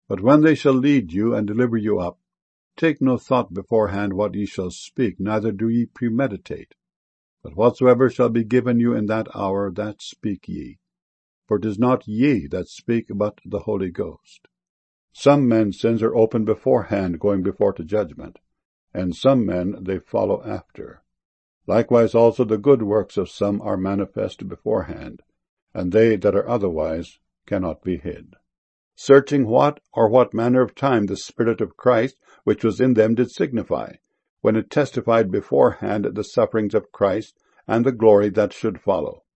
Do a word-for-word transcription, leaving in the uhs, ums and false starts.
But when they shall lead you, and deliver you up, take no thought beforehand what ye shall speak, neither do ye premeditate. But whatsoever shall be given you in that hour, that speak ye. For it is not ye that speak, but the Holy Ghost. Some men's sins are open beforehand, going before to judgment, and some men they follow after. Likewise also the good works of some are manifest beforehand, and they that are otherwise cannot be hid. Searching what or what manner of time the Spirit of Christ which was in them did signify, when it testified beforehand the sufferings of Christ and the glory that should follow.